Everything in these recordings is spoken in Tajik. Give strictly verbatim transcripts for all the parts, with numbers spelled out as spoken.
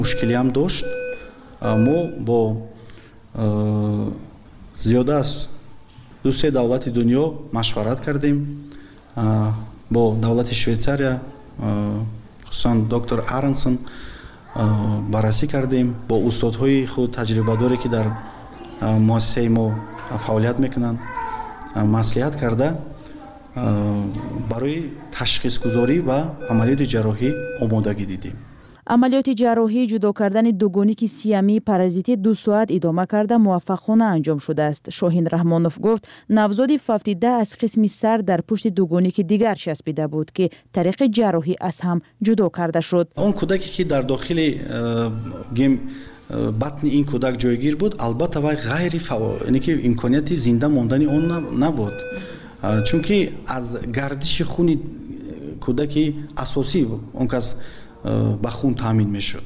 мушкилӣ ҳам дошт. мо бо зиёда аз ду се давлати дунё машварат кардем. бо давлати Швейтсария, хусусан доктор Арнсон баррасӣ кардем. бо устодҳои худ таҷрибадоре ки дар муассисаи мо фаъолият мекунанд маслиҳат карда барои ташхисгузорӣ ва амалиёти ҷарроҳӣ омодагӣ дидем. амалиёти ҷарроҳии ҷудо кардани дугуники сиамии паразитӣ ду соат идома карда муваффақона анҷом шудааст. Шоҳин Раҳмонов гуфт, навзоди фавтида аз қисми сар дар пушти дугуники дигар часпида буд, ки тариқи ҷарроҳӣ аз ҳам ҷудо карда шуд. он кӯдаке ки дар дохили гем батни ин кӯдак ҷойгир буд, албатта вай ғайри яъне ки имконияти зинда мондани он набуд, чунки аз гардиши хуни кӯдаки асосӣ он кас ба хун таъмин мешуд.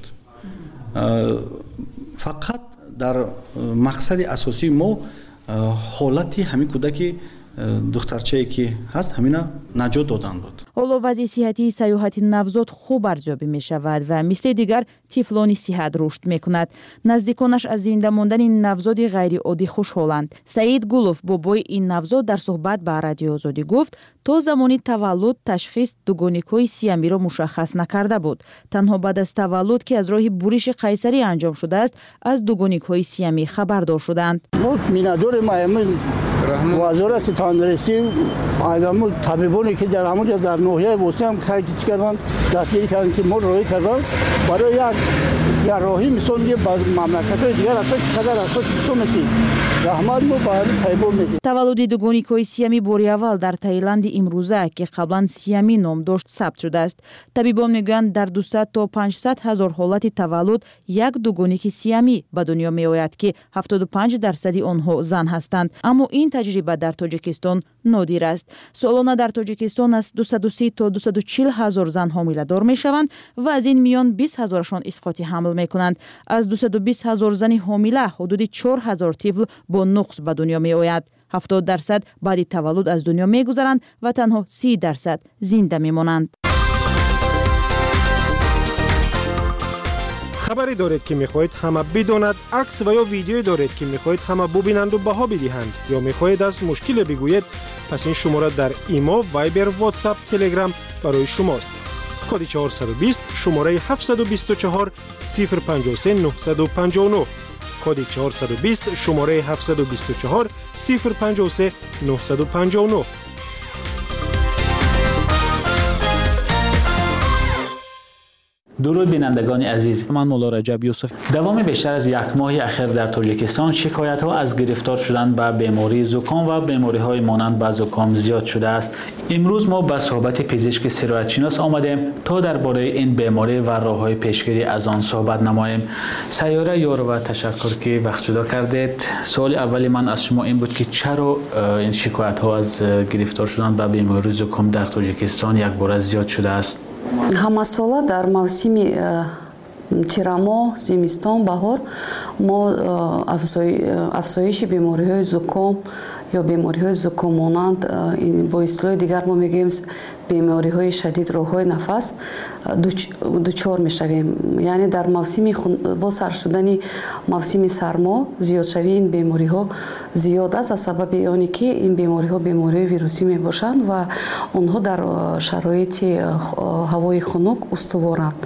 фақат дар мақсади асосии мо ҳолати ҳамин кӯдаки духтарчае ки ҳаст ҳамина наҷот додан буд. ҳоло вазъи сиҳатии саёҳати навзод хуб арзёбӣ мешавад ва мисли дигар тифлони сиҳат рушд мекунад. наздиконаш аз зинда мондани навзоди ғайриоддӣ хушҳоланд. Саид Гулов, бобои ин навзод, дар суҳбат ба Радиои Озодӣ гуфт, то замони таваллуд ташхис дугоникҳои сиамиро мушаххас накарда буд. танҳо баъд аз таваллуд ки аз роҳи буриши қайсарӣ анҷом шудааст, аз дугоникҳои сиамӣ хабардор шуданд. وزارت تندرستی آدمو طبیبانی که در همونجا در ناحیه وسطی هم خرید کردن دستگیری کردن که ما راهی کردن برای یک یا راهی مثلا یه مملکت‌های دیگر اصلا چقدر اصلا چطور می‌کنی رحمت مو برای طبیب می‌کنی. таваллуди дугоникҳои сиамӣ бори аввал дар Таиланди имрӯза ки қаблан сиамӣ ном дошт сабт шудааст. табибон мегӯянд дар дусад то панҷсад ҳазор ҳолати таваллуд як дугоники сиамӣ ба дунё меояд ки ҳафтоду панҷ дарсади онҳо зан ҳастанд. аммо ин таҷриба дар Тоҷикистон нодир аст. солона дар Тоҷикистон аз дусаду си то дусаду чил ҳазор зан ҳомиладор мешаванд ва аз ин миён бист ҳазорашон исқоти ҳамл мекунанд. аз дусаду бист ҳазор зани ҳомила ҳудуди чор ҳазор тифл бо нуқс ба дунё меояд. ҳафтод дарсад баъди таваллуд аз дунё мегузаранд ва танҳо си дарсад зинда мемонанд. хабаре доред ки мехоҳед ҳама бидонад, акс ва ё видеое доред ки мехоҳед ҳама бубинанду баҳо бидиҳанд ё мехоҳед аз мушкиле бигӯед, пас ин шумора дар имо, вайбер, ватсап, телеграм барои шумост. коди чаҳорсаду бист шумораи ҳафтсаду бисту чаҳор сифр панҷоҳу се нуҳсаду панҷоҳу нӯҳ коди чаҳорсаду бист шумораи ҳафтсаду бисту чаҳор сифр панҷоҳу се нуҳсаду панҷоҳу нӯҳ. درود بینندگان عزیز، من مولا رجب یوسف. دوام بیشتر از یک ماه اخیر در تاجیکستان شکایت ها از گرفتار شدن به بیماری زکام و بیماری های مانند به زکام زیاد شده است. امروز ما به صحبت پزشک سرایت شناس آمدیم تا درباره این بیماری و راه های پیشگیری از آن صحبت نماییم. سیاره یار و تشکر که وقت جدا کردید. سوال اولی من از شما این بود که چرا این شکایت ها از گرفتار شدن به بیماری زکام در تاجیکستان یک بار زیاد شده است؟ ҳамасола дар мавсими тирамо, зимистон, баҳор мо афзоиши бемориҳои зуком ё бемориҳои зукомонанд бо ислоҳи дигар мо мегӯем бемориҳои шадид роҳҳои нафас дучор мешавем. яъне дар мавсими бо сар шудани мавсими сармо зиёдшавии ин бемориҳо зиёд аст аз сабаби оне ки ин бемориҳо бемориҳои вирусӣ мебошанд ва онҳо дар шароити ҳавои хунук устуворанд.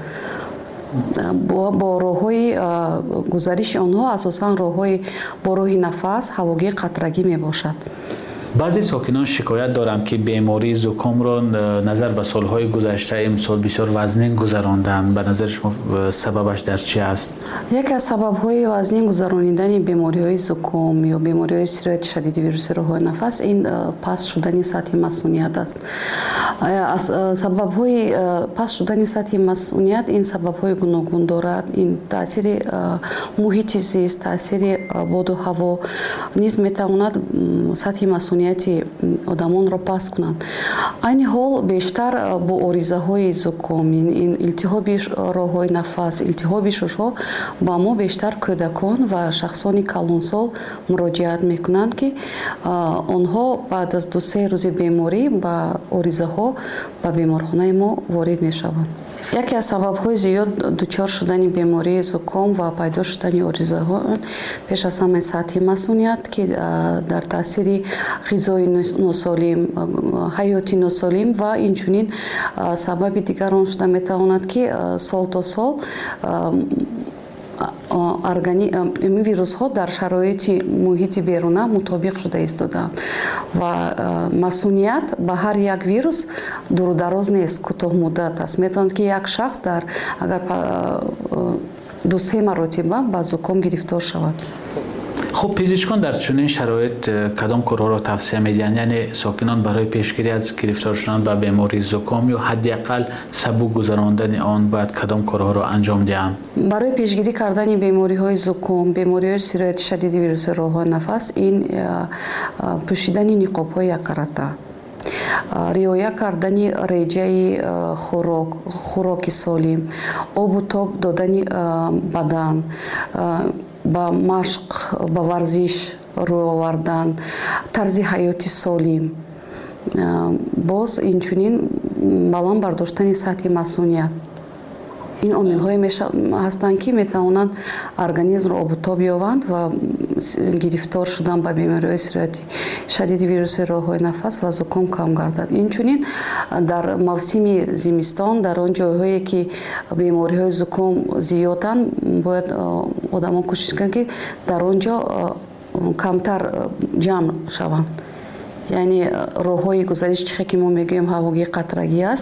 бо роҳҳои гузариши онҳо асосан роҳҳои бо роҳи нафас ҳавогир қатрагӣ мебошад. بعضی ساکنان شکایت دارند که بیماری زکام را نظر به سالهای گذشته امسال بسیار وزنین گذراندند. به نظر شما سببش در چی است؟ یکی از سبب‌های وزنین گذراندن بیماری‌های زکام یا بیماری‌های سرایت شدید ویروس راه‌های نفس این پست شدن سطح مسئولیت است. از سبب‌های پست شدن سطح مسئولیت این سبب‌های گوناگون دارد. این تاثیر محیط زیست، تاثیر باد و هوا نیز می‌تواند سطح مسئولیت одамонро паст кунанд. айни ҳол бештар бо оризаҳои зуком, илтиҳоби роҳҳои нафас, илтиҳоби шушҳо ба мо бештар кӯдакон ва шахсони калонсол муроҷиат мекунанд ки онҳо баъд аз ду се рӯзи беморӣ ба оризаҳо ба беморхонаи мо ворид мешаванд. яке аз сабабҳои зиёд дучор шудани бемории зуком ва пайдо шудани оризаҳо пеш аз ҳама сатҳи масуният ки дар таъсири ғизои носолим, ҳаёти носолим ва инчунин сабаби дигар он шуда метавонад ки сол то сол ин вирусҳо дар шароити муҳити беруна мутобиқ шуда истодаанд ва масуният ба ҳар як вирус дурудароз нест, кӯтоҳмуддат аст. Метавонад ки як шахс дар агар ду-се маротиба ба зуком гирифтор шавад. خب پزشکان در چنین شرایط کدام کارها را توصیه می‌دهند؟ یعنی ساکنان برای پیشگیری از گرفتار شدن به بیماری زکام یا حداقل سبک گذراندن آن باید کدام کارها را انجام دهند؟ برای پیشگیری کردن بیماری‌های زکام، بیماری‌های سرایت شدید ویروس راه نفس، این پوشیدن نقاب‌های یک کرتا، риоя кардани реҷаи хӯрок, хӯроки солим, обу тоб додани бадан, ба машқ, ба варзиш рӯ овардан, тарзи ҳаёти солим, боз инчунин баланд бардоштани сатҳи масуният. ин омилҳое ҳастанд ки метавонанд организмро обутоб ёбанд ва гирифтор шудан ба бемориҳои сирояти шадиди вируси роҳҳои нафас ва зуком кам гардад. Инчунин дар мавсими зимистон дар он ҷойҳое ки бемориҳои зуком зиёданд бояд одамон кӯшиш кунанд ки дар он ҷо камтар ҷамъ шаванд. яъне роҳҳои гузариш чихе ки мо мегӯем ҳавогии қатрагӣ аст,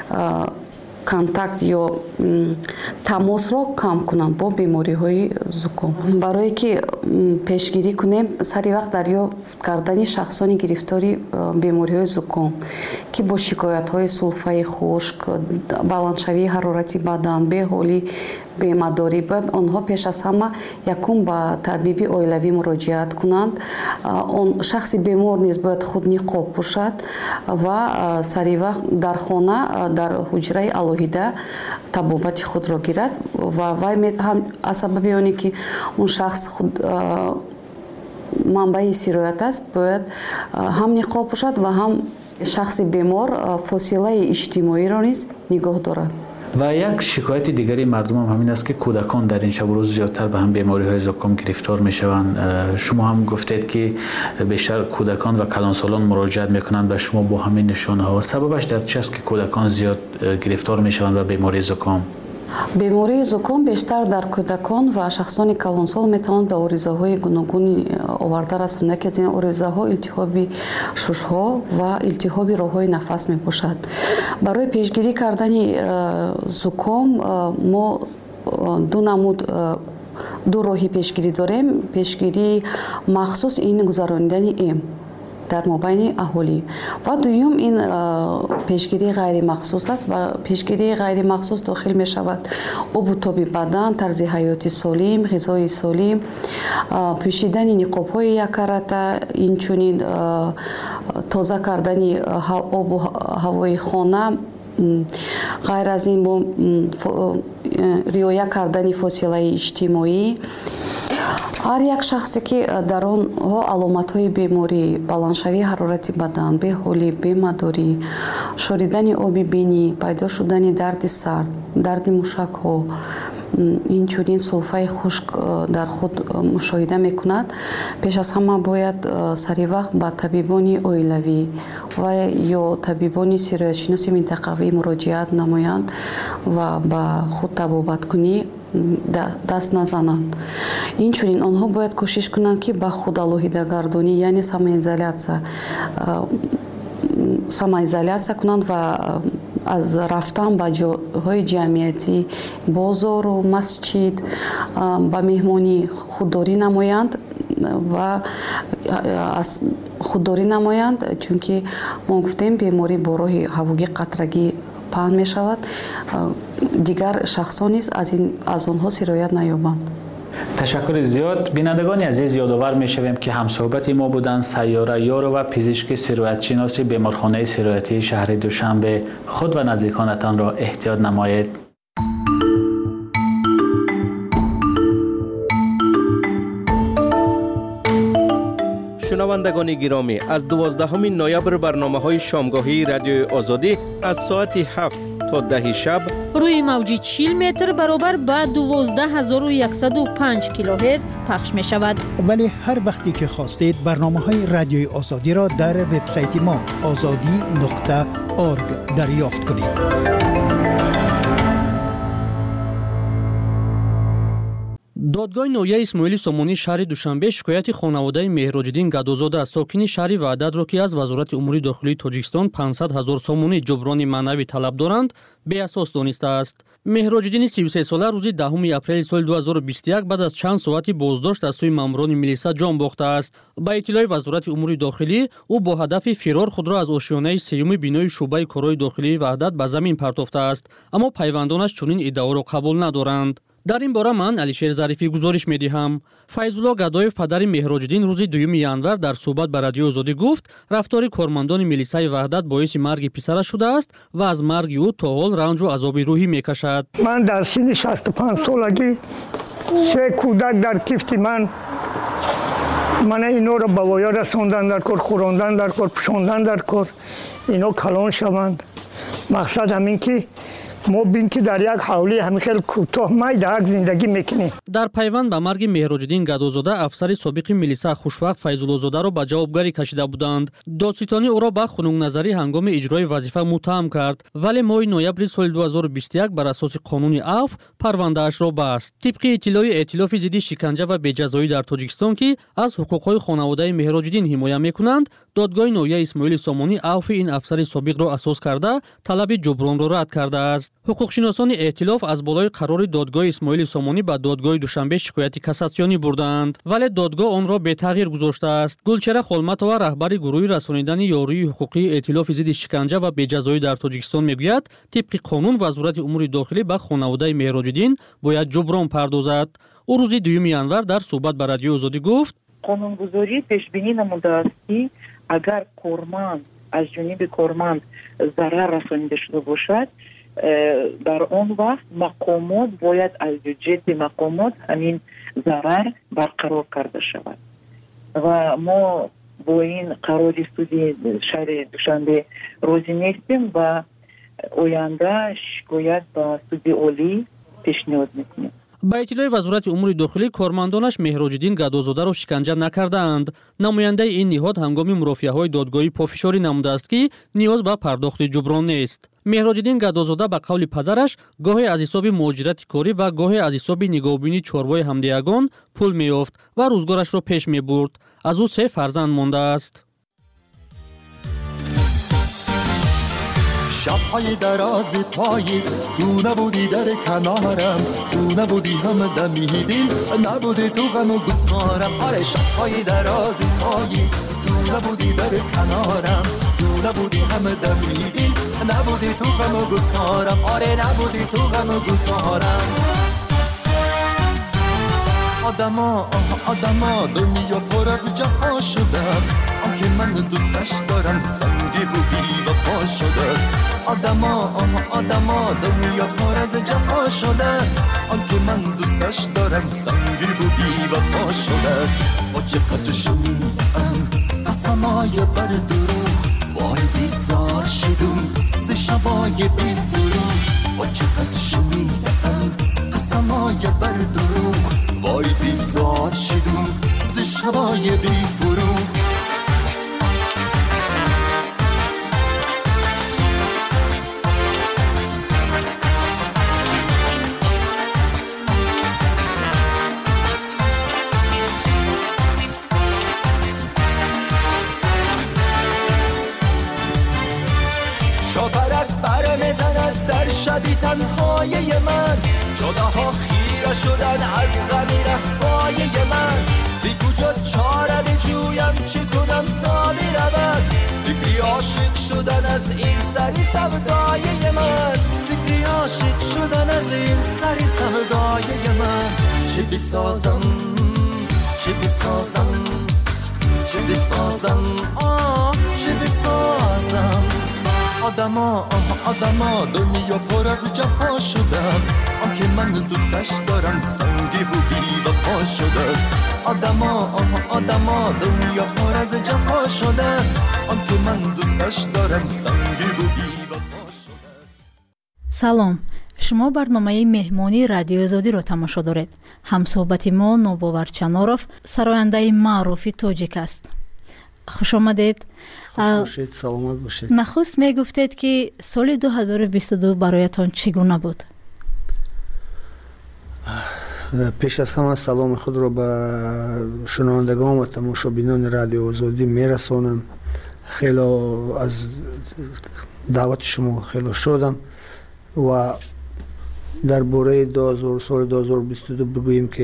контакт ё тамосро кам кунанд бо бемориҳои зуком. барое ки пешгирӣ кунем сари вақт дарёфт кардани шахсони гирифтори бемориҳои зуком ки бо шикоятҳои сулфаи хушк, баландшавии ҳарорати бадан, беҳолӣ, бемадорӣ бояд онҳо пеш аз ҳама якум ба табиби оилавӣ муроҷиат кунанд. он шахси бемор низ бояд худ ниқоб пӯшад ва сари вақт дар хона дар ҳуҷраи алоҳида табобати худро гирад ва вай аз сабаби оне ки он шахс худ манбаи сироят аст бояд ҳам ниқоб пӯшад ва ҳам шахси бемор фосилаи иҷтимоиро низ нигоҳ дорад. و یک شکایت دیگری مردم هم همین است که کودکان در این شب و روز زیادتر به هم بیماری های زکام گرفتار می شوند. شما هم گفتید که بیشتر کودکان و کلانسالان مراجعت می کنند به شما با همین نشانه ها. سببش در چی است که کودکان زیاد گرفتار می شوند به بیماری زکام؟ бемории зуком бештар дар кӯдакон ва шахсони калонсол метавонад ба оризаҳои гуногуни оварда расонад. яке аз ин оризаҳо илтиҳоби шушҳо ва илтиҳоби роҳҳои нафас мебошад. барои пешгирӣ кардани зуком мо ду намуд ду роҳи пешгирӣ дорем. пешгирии махсус ин гузарондани эм дар мобайни аҳолӣ ва дуюм ин пешгирии ғайримахсус аст. ва пешгирии ғайримахсус дохил мешавад обу тоби бадан, тарзи ҳаёти солим, ғизои солим, пӯшидани ниқобҳои яккарата, инчунин тоза кардани обу ҳавои хона, ғайр аз ин бо риоя кардани фосилаи иҷтимоӣ. ҳар як шахсе ки дар онҳо аломатҳои беморӣ, баландшавии ҳарорати бадан, беҳолӣ, бемадорӣ, шоридани оби бинӣ, пайдо шудани дарди сар, дарди мушакҳо, инчунин сулфаи хушк дар худ мушоҳида мекунад, пеш аз ҳама бояд сари вақт ба табибони оилавӣ ва ё табибони сироятшиноси минтақавӣ муроҷиат намоянд ва ба худ табобаткунӣ даст назананд. инчунин онҳо бояд кӯшиш кунанд ки ба худалоҳидагардонӣ, яъне самоизоляция самоизоляция кунанд ва аз рафтан ба ҷойҳои ҷамъиятӣ, бозору масҷид ба меҳмонӣ худдорӣ намоянд ва аз худдорӣ намоянд, чунки мо гуфтем беморӣ бо роҳи ҳавогии қатрагӣ паҳн мешавад. дигар шахсон низ аз онҳо сироят наёбанд. تشکر زیاد. بینندگان عزیز یادآور می‌شویم که همصحبت ما بودند سیاره یار و پزشک سیرایت‌شناس بیمارخانه سیرایتی شهر دوشنبه. خود و نزدیکانتان را احتیاط نمایید. شنوندگان گرامی، از دوازدهم نوامبر برنامه‌های شامگاهی رادیو آزادی از ساعت هفت تا ده شب روی موج چهل متر برابر با دوازده هزار و صد و پنج کیلوهرتز پخش می شود. ولی هر وقتی که خواستید برنامه‌های رادیوی آزادی را در وبسایت ما آزادی نقطه اورگ دریافت کنید. دادگاه نویه اسماعیل سامونی شهر دوشنبه شکایت خانواده مهراجدین گدازاده ساکن شهر وحدت را که از وزارت امور داخلی تاجیکستان پانصد هزار سامونی جبران معنوی طلب دارند به اساس دانسته است. مهراجدین سی و سه ساله روز دهم اپریل سال دو هزار و بیست و یک بعد از چند ساعتی بازداشت از سوی ماموران ملیسا جان باخته است. با اطلاع وزارت امور داخلی او با هدف فرار خود را از آشیانه سیوم بینای شعبه کارهای داخلی وحدت به زمین پرتافته است، اما پیوندانش چنین ادعا را قبول ندارند. در این باره من علیشیر ظریفی گزارش می دهم. فیض‌الله گدایف پدر مهراجدین روز دوم ینور در صحبت با رادیو آزادی گفت رفتار کارمندان ملیسای وحدت باعث مرگ پسرش شده است و از مرگ او تا حال رنج و عذاب روحی می کشد. من در سن شصت و پنج سالگی سه کودک در کیفت من من اینا را به وایا رساندن در کار، خوراندن در کار، پوشاندن در کار، اینا کلان شوند. مقصد همین که ما بین که در یک حوله همیشه کوتاه میدهک زندگی میکنیم. در پیوند به مرگ مهراجدین گدازاده افسر سابق ملیسا خوشوقت فیض‌الله زاده را به جوابگری کشیده بودند. دادستانی او را به خنک نظری هنگام اجرای وظیفه متهم کرد، ولی ماه نوامبر سال دو هزار و بیست و یک بر اساس قانون عفو پرونده‌اش را بست. طبق اطلاع ائتلاف ضد شکنجه و بی‌جزایی در تاجیکستان که از حقوق‌های خانواده مهراجدین حمایت می‌کنند، دادگاه نویه اسماعیل سامونی عفو این افسر سابق را اساس کرده طلب جبران را رد کرده است. حقوقشناسان ائتلاف از بالای قرار دادگاه اسماعیل سامونی به دادگاه دوشنبه شکایت کاساسیونی بردند، ولی دادگاه آن را به تغییر گذاشته است. گلچهره خولمتова رهبر گروه رسانیدن یارویی حقوقی ائتلاف ضد شکنجه و بی‌جزایی در تاجیکستان میگوید طبق قانون وزارت امور داخلی به خانواده مهراجدین باید جبران پردازد. او روز دوم ینور در صحبت با رادیو آزادی گفت قانونگذاری پیش بینی نموده است که اگر کارمند از جانب کارمند ضرر رسانیده شده باشد، در آن وقت مقامات باید از جد مقامات همین ضرر برقرار کرده شود و ما با این قرار سودی شهر دوشنبه راضی نیستیم و آینده شکایت به سود عالی پیشنهاد میکنیم. با اطلاع وزارت امور داخلی کارمندانش مهراجدین گدازاده را شکنجه نکردند. نماینده این نهاد هنگام مرافعه‌های دادگاهی پافشاری نموده است که نیاز به پرداخت جبران نیست. مهراجدین گدازاده به قول پدرش گاهی از حساب مهاجرت کاری و گاهی از حساب نگاهبینی چاروای همدیگان پول می‌یافت و روزگارش را پیش می‌برد. از او سه فرزند مانده است. شب‌های دراز پاییز تو نبودی در کنارم، تو نبودی هم دمی دل، نبودی تو غم و گسارم. آره شب‌های دراز پاییز تو نبودی در کنارم، تو نبودی هم دمی دل، نبودی تو غم و گسارم. آره نبودی تو غم و گسارم. آدما آدما دنیا پر از جفا شده است، آنکه من دوستش دارم سنگی و بی وفا شده است. آدما آدما دنیا پر از جفا شده است، آنکه من دوستش دارم سنگی و بی وفا شده است. با چقدر شنیدم قسمای بر دروغ، وای بیزار شدم ز شبای بی فروغ. با چقدر شنیدم قسمای بر دروغ، وای بیزار شدم ز شبای بی فروغ. شاپرک بر میزند در شبی تنهای من، جاده ها خیره شدن از غمی رفای من. زی کجا چاره بجویم چه کنم تا برود، فکری عاشق شدن از این سری سودای من. فکری عاشق شدن از این سری سودای من. چه بسازم چه بسازم چه بسازم آه چه بسازم. آدما آدما دنیا پر از جفا شده است، آنکه من دوستش دارم سنگی و بی وفا شده است. آدما آدما دنیا پر از جفا شده است، آنکه من دوستش دارم سنگی و بی وفا شده است. салом. шумо барномаи меҳмонии радиои озодиро тамошо доред. ҳамсӯҳбати мо Нобовар Чаноров, сарояндаи маъруфи тоҷик аст. хуш омадед. Хушбошед, саломат бошед. нахуст мегуфтед ки соли ду ҳазору бисту ду бароятон чӣ гуна буд? пеш аз ҳама саломи худро ба шунавандагон ва тамошобинони радиои озодӣ мерасонам. хело аз даъвати шумо хело шодам ва дар бораи соли ду ҳазору бисту ду бигӯем ки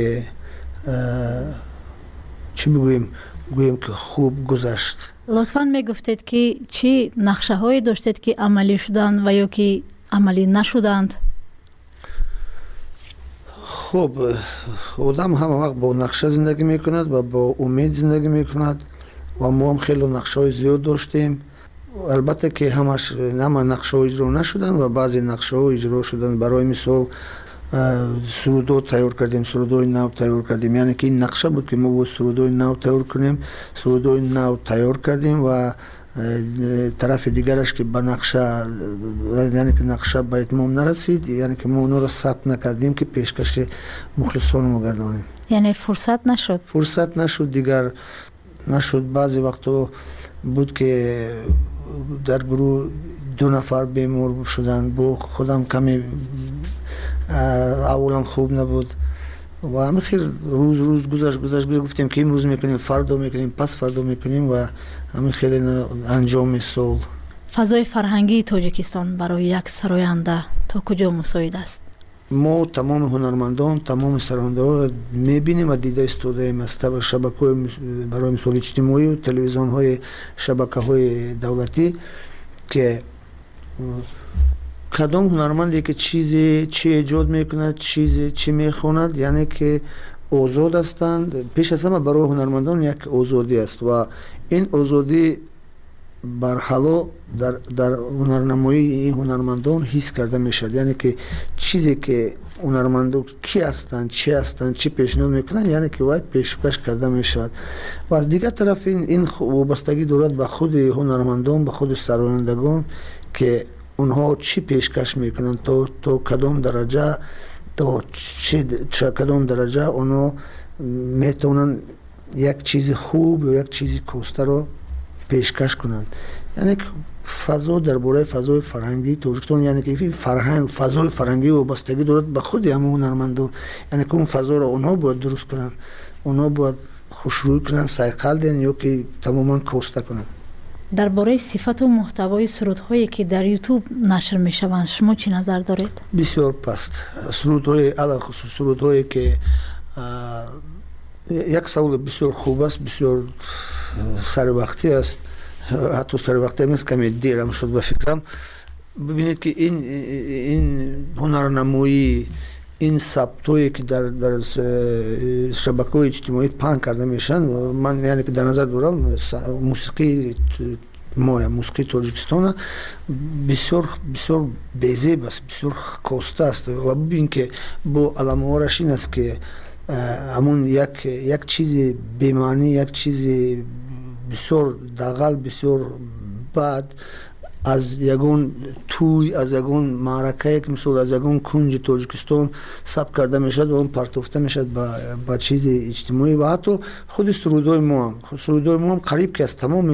чӣ бигӯем гӯем ки хуб гузашт. лутфан мегуфтед ки чӣ нақшаҳое доштед ки амалӣ шуданд ва ё ки амалӣ нашуданд? хуб, одам ҳама вақт бо нақша зиндагӣ мекунад ва бо умед зиндагӣ мекунад ва мо ҳам хело нақшаҳои зиёд доштем. албатта ки ҳамаш ҳама нақшаҳо иҷро нашуданд ва баъзе нақшаҳо иҷро шуданд. барои мисол сурудо тайёр кардем, сурудои нав тайёр кардем, яъне ки ин нақша буд ки мо бояд сурудои нав тайёр кунем. сурудои нав тайёр кардем ва тарафи дигараш ки ба нақша, яъне ки нақша ба итмом нарасид, яъне ки мо онро сабт накардем ки пешкаши мухлисонро гардонем. яъне фурсат нашуд? фурсат нашуд, дигар нашуд. баъзе вақтҳо буд ки дар гурӯҳ ду нафар бемор шуданд. бо худам каме аввалан хуб набуд ва ҳамихел рӯз рӯз гузашт гузашт гуфтем ки имрӯз мекунем, фардо мекунем, пас фардо мекунем ва ҳамихел анҷоми сол. фазои фарҳангии Тоҷикистон барои як сароянда то куҷо мусоид аст? мо тамоми ҳунармандон, тамоми сарояндаҳоро мебинем ва дида истодаем аз шабакаҳои барои мисол иҷтимоӣ, телевизионҳои шабакаҳои давлатӣ ки кадом ҳунарманде ки чизе чӣ эҷод мекунад, чизе чӣ мехонад, яъне ки озод ҳастанд. пеш аз ҳама барои ҳунармандон як озодӣ аст ва ин озодӣ барҳало дар дар ҳунарнамоии ҳунармандон ҳис карда мешавад. яъне ки чизе ки ҳунармандон ки ҳастанд, чӣ ҳастанд, чӣ пешниҳод мекунанд, яъне ки вай пешкаш карда мешавад. ва аз дигар тараф ин вобастагӣ дорад ба худи ҳунармандон, ба худи сарояндагон ки онҳо чӣ пешкаш мекунанд, то то кадом дараҷа то чӣ кадом дараҷа онҳо метавонанд як чизи хуб ё як чизи костаро пешкаш кунанд. яъне ки фазо дар бораи фазои фарҳангии Тоҷикистон, яъне ки фарҳанг фазои фарҳангӣ вобастагӣ дорад ба худи ҳамон ҳунармандон. яъне ки он фазоро онҳо бояд дуруст кунанд, онҳо бояд хушрӯй кунанд, сайқал диҳанд ё ки тамоман коста кунанд. дар бораи сифату муҳтавои сурудҳое ки дар ютуб нашр мешаванд шумо чӣ назар доред? бисёр паст. сурудҳои алахусус сурудҳое ки як саволи бисёр хуб аст, бисёр саривақтӣ аст, ҳатто саривақтӣ нест, каме дерам шуд ба фикрам. бибинед ки ин ин ҳунарнамоӣ, ин сабтҳое ки дар дар шабакаҳои иҷтимоӣ паҳн карда мешаванд, ман яъне ки дар назар дорам мусиқии моя мусиқии Тоҷикистона бисёр бисёр безеб аст, бисёр коста аст. ва бибин ки бо аламоҳораш ин аст ки ҳамон як як чизи бемаънӣ, як чизи бисёр дағал, бисёр бад аз ягон тӯй, аз ягон маъракае ки мисол аз ягон кунҷи Тоҷикистон сабт карда мешавад ва он партофта мешавад ба ба чизи иҷтимоӣ ва ҳатто худи сурудҳои мо ҳам сурудҳои мо ҳам қариб ки аз тамоми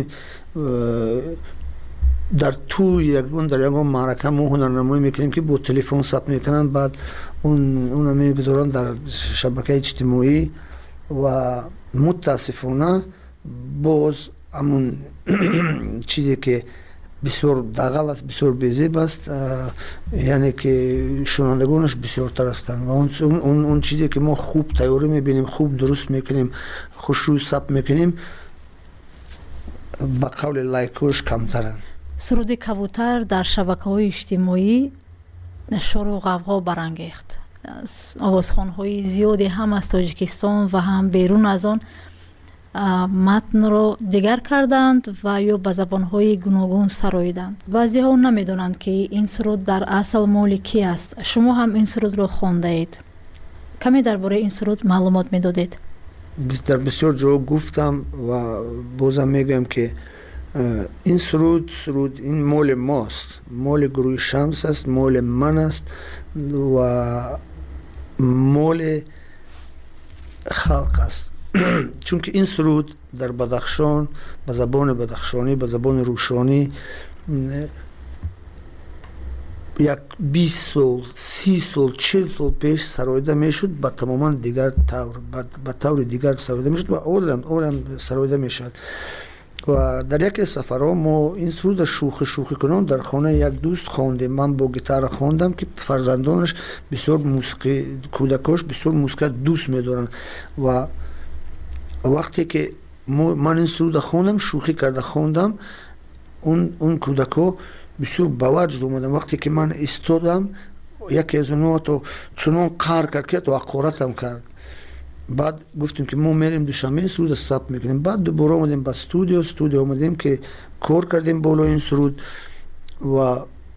дар тӯй ягон дар ягон маърака мо ҳунарнамоӣ мекунем ки бо телефон сабт мекунанд, баъд онро мегузоранд дар шабакаи иҷтимоӣ ва мутаассифона боз ҳамон чизе ки бисёр дағал аст, бисёр безеб аст, яъне ки шунавандагонаш бисёртар ҳастанд ва он чизе ки мо хуб тайёрӣ мебинем, хуб дуруст мекунем, хушрӯй сабт мекунем, ба қавли лайкҳош камтаранд. суруди кабутар дар шабакаҳои иҷтимоӣ шору ғавғо барангехт. овозхонҳои зиёде ҳам аз Тоҷикистон ва ҳам берун аз он матнро дигар карданд ва ё ба забонҳои гуногун сароиданд. баъзеҳо намедонанд ки ин суруд дар асл моли ки аст. шумо ҳам ин сурудро хондаед. каме дар бораи ин суруд маълумот медодед? дар бисёр ҷо гуфтам ва бозам мегӯям ки این سرود سرود این مال ماست، مال گروه شمس است، مال من است و مال خلق است. چون که این سرود در بدخشان به زبان بدخشانی، به زبان روشانی یک بیست سال، سی سال، چهل سال پیش سرایده میشد، با تماما دیگر طور به طور دیگر سرایده میشد و اولم اولم سرایده میشد. و در یک سفرها ما این سرود شوخی شوخی کنان در خانه یک دوست خواندیم. من با گیتار خواندم که فرزندانش بسیار موسیقی، کودکاش بسیار موسیقی دوست می‌دارن و وقتی که من این سرود خواندم، شوخی کرده خواندم، اون اون کودکا بسیار باوجد اومدن. وقتی که من ایستادم یکی از اونها تو چنان قهر کرد که تو حقارتم کرد. بعد گفتیم که ما میریم دوشنبه سرود ثبت میکنیم. بعد دوباره اومدیم با استودیو استودیو اومدیم که کار کردیم بالا این سرود و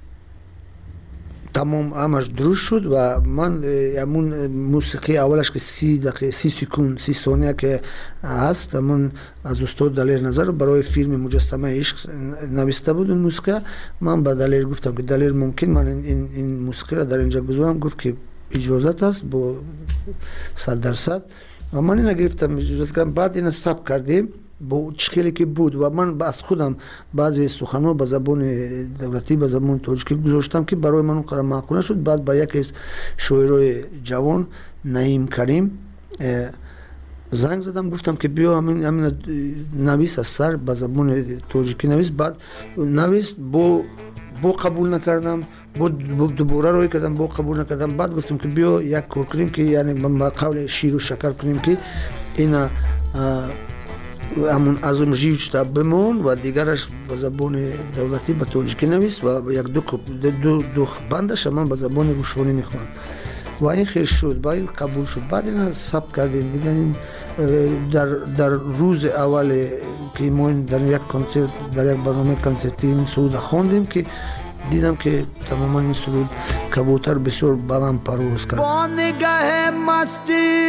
تمام همش درست شد و من همون موسیقی اولش که سی دقیقه سی سکون سی ثانیه که هست، همون از استاد دلیر نظر برای فیلم مجسمه عشق نوشته بود اون موسیقی. من به دلیر گفتم که دلیر ممکن من این این موسیقی را در اینجا گذارم؟ گفت که اجازت است با صد درصد و من این گرفتم اجازت کردم. بعد این ثبت کردیم با چکلی که بود و من از خودم بعضی سخن‌ها به زبان دولتی به زبان تاجیکی گذاشتم که برای من اونقدر معقول شد. بعد با یکی از شاعرای جوان نعیم کریم زنگ زدم، گفتم که بیا همین همین نویس از سر به زبان تاجیکی نویس. بعد نویس با با قبول نکردم، با دوباره روی کردم، با قبول نکردم. بعد گفتم که بیا یک کار کنیم که یعنی با قول شیر و شکر کنیم که اینا همون ازم جیوچتا بمون و دیگرش به زبان دولتی به تاجیکی نویس و یک دو دو دو بندش من به زبان روشانی میخونم و این خیر شد. با این قبول شد. بعد این ثبت کردیم دیگه. این در در روز اول که ما در یک کنسرت در یک برنامه کنسرتی این سرود خواندیم که دیدم که تماما این سرود کبوتر بسیار بلند پرواز کرد. با نگاه مستی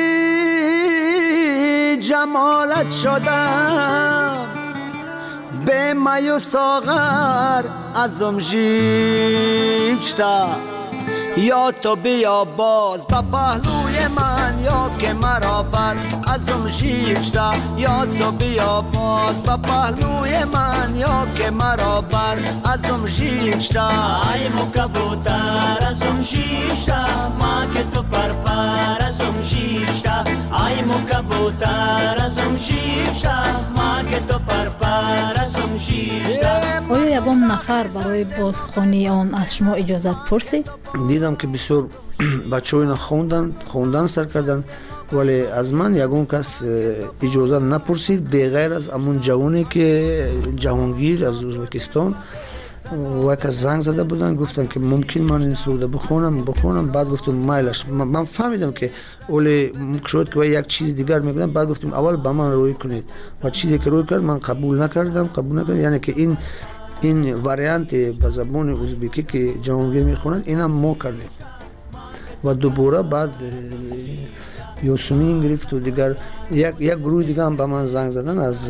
جمالت شدم، به می و ساغر ازم ژیبشتا، یا تو بیا باز با پهلوی من، یا که مرا بر ازم ژیبشتا، یا تو بیا باز با پهلوی من، یا که مرا بر ازم ژیبشتا. ای مو کبوتر ازم ژیبشتا، ما که تو پر پر ازم ژیبشتا. ای مو کبوتر ازم ژیبشتا، ما که تو پر پر ازم ژیبشتا. آیا یگان نفر برای بازخوانی آن از شما اجازت پرسید؟ دیدم که بسیار بچه های خوندن خوندن سر کردن، ولی از من یگان کس اجازه نپرسید بغیر از امون جوانی که جهانگیر از ازبکستان و یک زنگ زده بودن، گفتن که ممکن من این سرود بخونم بخونم بعد گفتم مایلش. من فهمیدم که اولی شد که یک چیز دیگر میگن. بعد گفتم اول با من روی کنید و چیزی که روی کرد من قبول نکردم قبول نکردم یعنی که این این واریانت به زبان ازبکی که جهانگیر میخونن اینم ما کردیم و دوباره بعد یوسمین گرفت و دیگر یک یک گروه دیگه هم به من زنگ زدن از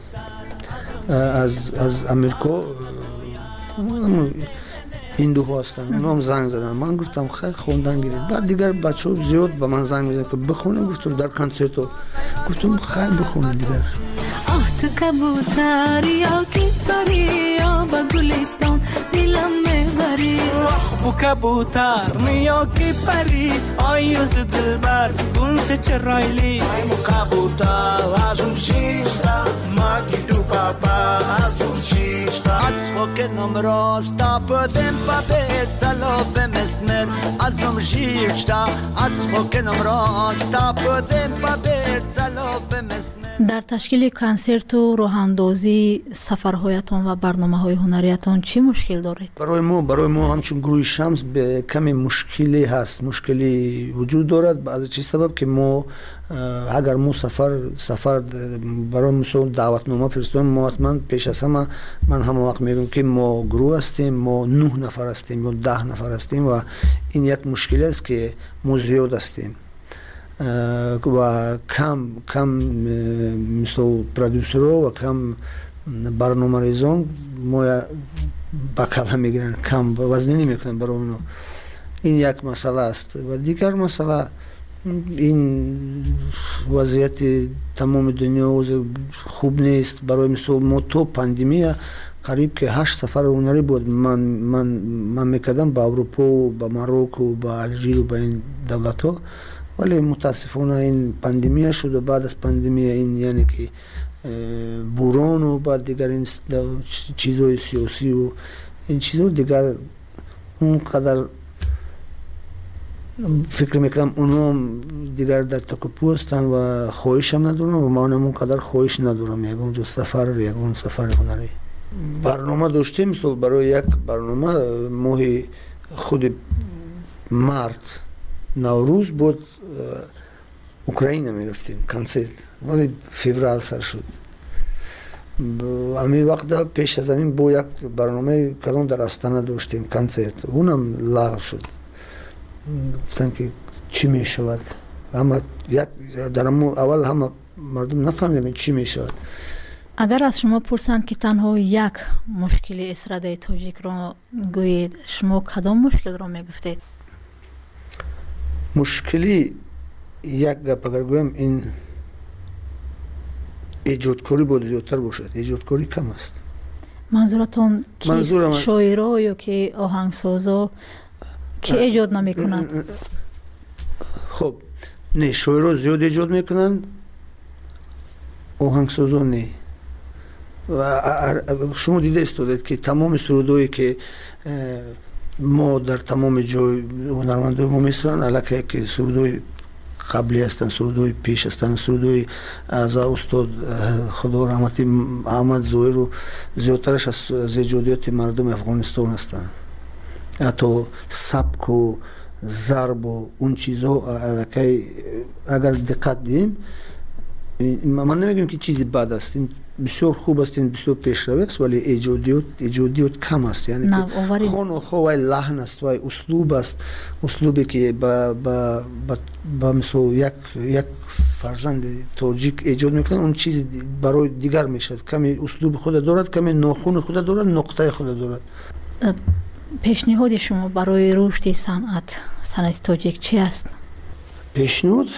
از از امریکا، هندوها هستن، اونا هم زنگ زدن. من گفتم خیلی خوندن گرید. بعد دیگر بچه ها زیاد به من زنگ میزنن که بخونیم. گفتم در کنسرت ها گفتم خیلی بخونیم دیگر. آه تو کبوتر یا کی پری یا با گلستان دلم میبری. آه بو کبوتر یا کی پری آیوز دلبر گونچه چرایلی. ای مو کبوتر ازم ژیبشتا، ما کی دو پاپا ازم ژیبشتا. از فکنم راستا پدم پا بیت سلوف مسمت ازم ژیبشتا. از فکنم راستا پدم پا بیت سلوف مسمت. در تشکیل کنسرت و راهاندازی سفرهایتان و برنامه‌های هنریتان چی مشکل دارید؟ برای ما برای ما همچون گروه شمس به کمی مشکلی هست، مشکلی وجود دارد. از چه سبب که ما اگر ما سفر سفر برای مثلا دعوتنامه فرستیم، ما حتما پیش از همه من هم وقت میگم که ما گروه هستیم، ما نه نفر هستیم یا ده نفر هستیم و این یک مشکلی است که ما زیاد هستیم و کم کم مثل پرودوسرها و کم барномарезон мо ба кала мегиранд, кам вазнинӣ мекунанд барои оно. ин як масъала аст. ва дигар масъала ин вазъияти тамоми дунё хуб нест. барои мисол мо то пандемия қариб ки ҳашт сафари ҳунарӣ буд ман ман ман мекардам ба аврупо, ба Марокко, ба Алжир, ба ин давлатҳо, вале мутаассифона ин пандемия шуд. баъд аз пандемия ин яъне ки бурону баъд дигар ин чизҳои сиёсию ин чизҳо дигар он қадар фикр мекардам онҳо дигар дар такопу ҳастанд ва хоҳишам надорам ва манам он қадар хоҳиш надорам ягон ҷо сафар ягон сафари ҳунарӣ. барнома доштем. мисол барои як барнома моҳи худи март наврӯз буд украина мерафтем консерт, вале феврал сар шуд. ҳамин вақта пеш аз ҳамин бо як барномаи калон дар Астана доштем консерт, онам лағв шуд. гуфтанд ки чӣ мешавад. ҳама як дар аввал ҳама мардум нафаҳмиданд чӣ мешавад. агар аз шумо пурсанд ки танҳо як мушкили эстрадаи тоҷикро гӯед, шумо кадом мушкилро мегуфтед? мушкили як гап агар гӯям ин эҷодкорӣ бояд зиёдтар бошад. эҷодкорӣ кам аст. манзуратон кист? шоиро ё ки оҳангсозо ки эҷод намекунанд? хуб не, шоиро зиёд эҷод мекунанд, оҳангсозо не. шумо дида истодед ки тамоми сурудое ки мо дар тамоми ҷой ҳунармандои мо месуранд, аллакай ки сурудои қаблӣ ҳастанд, сурудои пеш ҳастанд, сурудои аз устод худо раҳмати Аҳмад Зоиру зиёдтараш аз эҷодиёти мардуми Афғонистон ҳастанд. ҳатто сабку зарбу он чизҳо аллакай агар диққат диҳем, ман намегӯям ки чизи бад аст, ин бисёр хуб аст, ин бисёр пешравӣ аст, вале эҷодиёт эҷодиёт кам аст. яъне ки хонохо вай лаҳн аст, вай услуб аст, услубе ки ба ба ба мисол як як фарзанди тоҷик эҷод мекунад, он чизи барои дигар мешавад. каме услуби худа дорад, каме нохуни худа дорад, нуқтаи худа дорад. пешниҳоди шумо барои рушди санъат санъати тоҷик чӣ аст? пешниҳод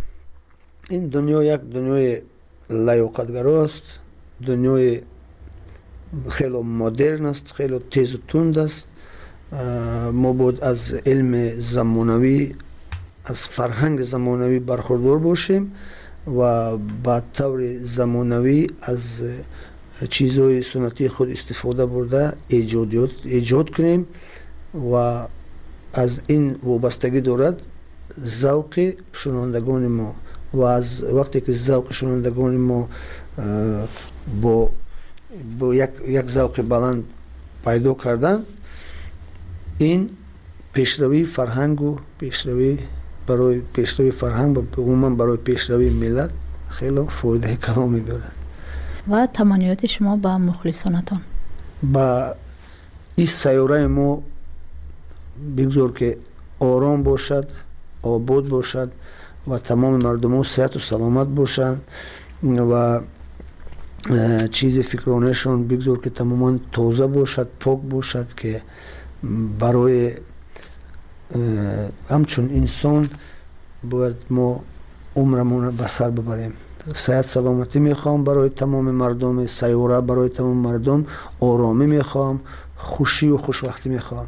ин дунё як дунёи лаёқатгаро аст, дунёи хело модерн аст, хело тезу тунд аст. мо бояд аз илми замонавӣ, аз фарҳанги замонавӣ бархурдор бошем ва ба таври замонавӣ аз чизҳои суннатии худ истифода бурда эҷодиёт эҷод кунем ва аз ин вобастагӣ дорад завқи шунавандагони мо. ва аз вақте ки завқи шунавандагони мо бо бо як як завқи баланд пайдо карданд, ин пешравии фарҳангу пешравӣ барои пешравии фарҳанг ва умуман барои пешравии миллат хело фоидаи калон мебарад. ва таманниёти шумо ба мухлисонатон? ба ин сайёраи мо бигзор ки ором бошад, обод бошад ва тамоми мардумон сеҳату саломат бошанд ва чизи фикрронашон бигзор ки тамоман тоза бошад, пок бошад, ки барои ҳамчун инсон бояд мо умрамона ба сар бибарем. сеҳат саломатӣ мехоҳам барои тамоми мардуми сайёра, барои тамоми мардум оромӣ мехоҳам, хушию хушвақтӣ мехоҳам.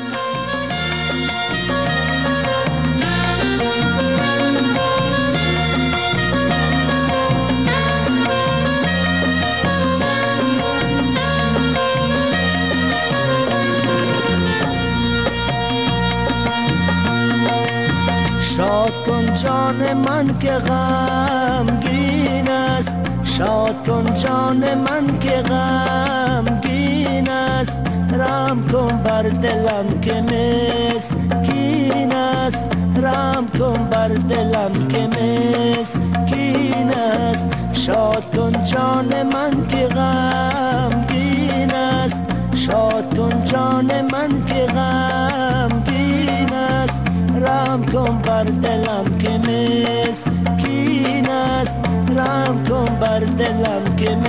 شاد کن جان من که غمگین است، شاد کن جان من که غمگین است، رحم کن بر دلم که مسکین است، رحم کن بر دلم که مسکین است. شاد کن جان من که غمگین است، شاد کن جان من که غمگین است، رحم کن بر دلم که مسکین است، رحم کن بر دلم که